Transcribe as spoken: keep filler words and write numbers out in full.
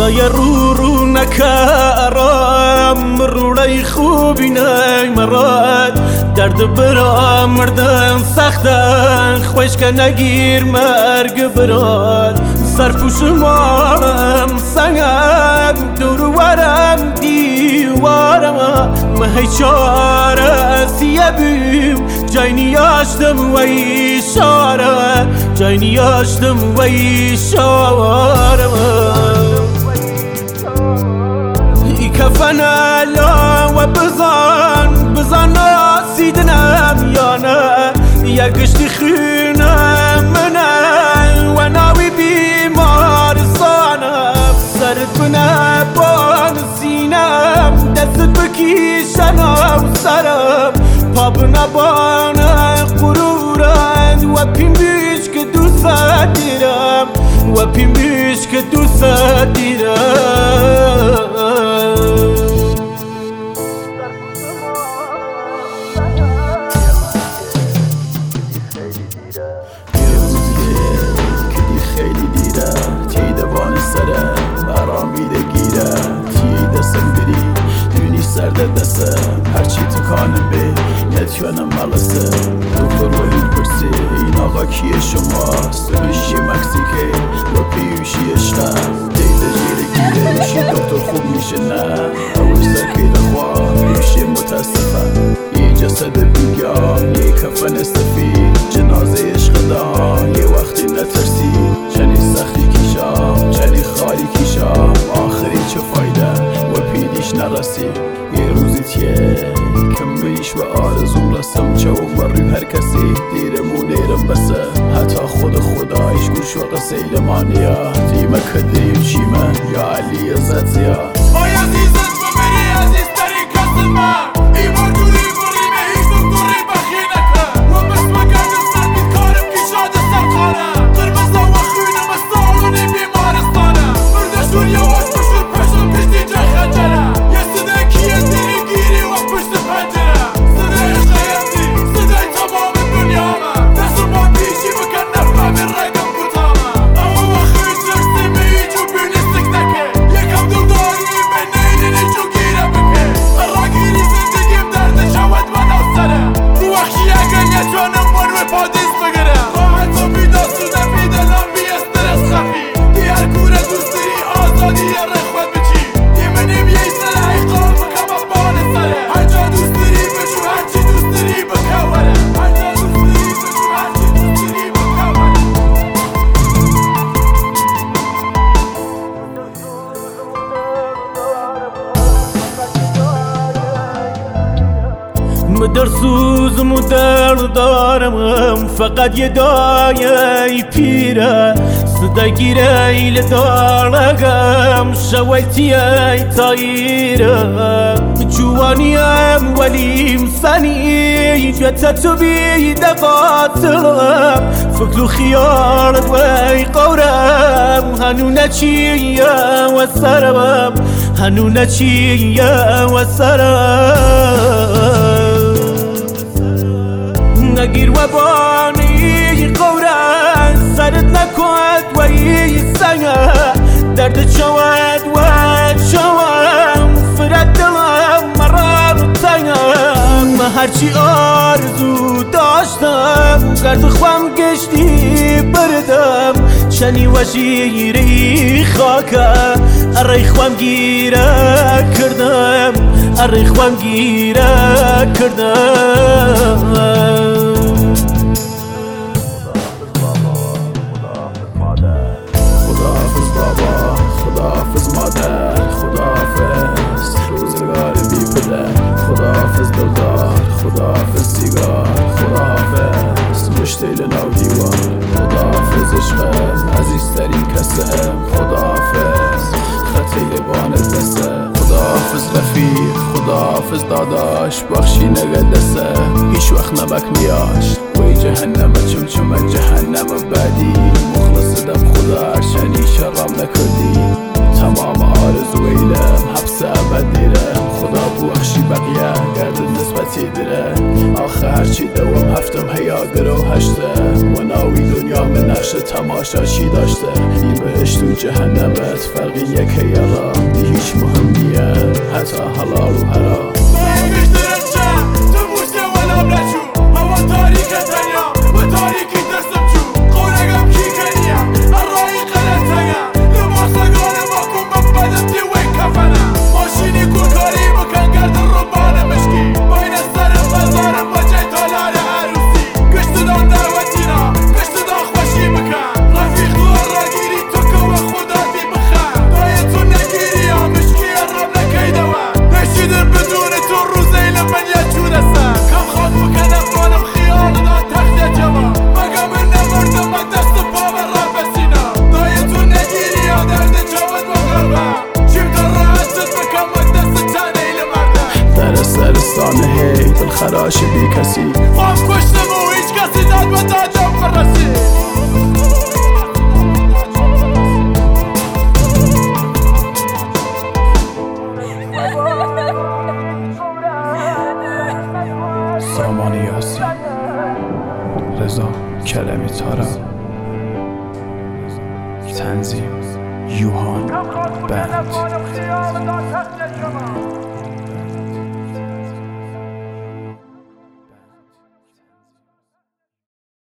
خدای رو رو نکرم روڑای خوبی نی مراد درد برا مردن سختن خوش که نگیر مرگ براد سرپوش مارم سنگم دور ورم دیوارم مهی چاره سیه بیم جای نیاشتم و ایشاره جای نیاشتم و ایشاره ای کفن الا و بزن بزن ناسیدنم یا نه یا گشتی خونم منه و ناوی بیمارستانم سرت بنه بان سینم دستت بکیشنم سرم پا بنه بان قرورم و پیم بیش که دوست دیرم و پیم بیش که دوست دیرم خیلی دیره تی دوان سرم آرامیده گیره تی دستم بری دونی سرد دستم هرچی تکانم بی نتیانم مالسه دکتر وحید پرسی این آقا کیه شماست میشی مکسیکی و پیوشی اشتم دیده جیره گیره میشی دکتر خوب میشه نه اوش سرکیده خواه میشی متاسفم یه جسد بیگان یه کفن استفید جنازه عشق دان یه وقتی نترسی چنی سختی کیشام چنی خالی کیشام آخری چه فایده و پیدیش نرسی یه روزی تیه کم بیش و آرزوم رسم چه و روی هر کسی دیرمو نیرم بسه حتی خود خدایش گوش و قصیل مانیا دیمه کدریم چیمه یا علی عزت زیاد آی عزیزت ببری عزیز ترین کس من ای برجوری بریمه هیچ دکتری بخیه نکن و بس مگرد سر بیکارم کشاد سرخانم قرمزه و خونم استعالونی بیمارستانم بردشون یواش بشون پشم پشتی جای خنجرم یه صدای کیه دیری گیری و پشت پنجرم صدای عشق حیاتی صدای تمام دنیا من دستم با پیشی بکن نفهم رایدم بوتامم اما وقتی ترسی می ایجو بیونیستک نکه یکم دو داری به نیلینی جو گیره بکه راگیری زندگیم درد شود و نوستره تو وقتی اگر یه جانم بانوی پادیس بگرم خواهد تو بیدا سوده بیدلم بی استرس خفی دی هر کوره دوستری آزادی یه رخوت بچی دی منیم یه سره قلب بکم بان سره هر جا دوستری بشو هرچی دوستری بکوره هر جا دوستری بشو هرچی دوستری بکوره مدر سوزم و درد دارم فقط یه دایه پیره صدا گیره ایل دارم شویتی ای تاییره جوانیم ولیم سنی جتا تو بیده قاتلم فکر و خیالت وی قورم هنو نچیه و سرم هنو نچیه و سرم نگیر و بانی قورن سرت نکند و ای سنگه درد چود و چوم فرد دلم مرار تنگم هرچی آرزو داشتم گرد خوام گشتی بردم چنی و شیری خاکه اری خوام گیره کردم اری خوام گیره کردم خداحافظ بابا خداحافظ مادر خداحافظ روزگار بی پدر خداحافظ دلدار خداحافظ سیگار خداحافظ مشتیل نو دیوار خداحافظ عشقم عزیزترین کسم خداحافظ خطه بانت دسته خداحافظ رفیق خداحافظ داداش بخشی نگه دسته هیچ وقت نمک نیاش وی جهنم چم چم جهنم بعدی مخلص دم خدا شنی شرم نکردی تمام آرزو ایلم حبس ابد دیرم خدا بخشی بقیه گرد نسبتی دیره آخه هرچی دوام هفتم هیا گرو هشته و ناوی دنیا آدم نقش تماشا چی داشته؟ این بهشت و جهنمت فرقی یکه یالا دی هیچ مهم نیه حتی حلال و حرام سرستان هی دل خراش بی کسی خواهم کشتم و هیچ کسی داد و دادم فرسی سامان یاسی رضا کلمی تارا تنظیم یوهان بند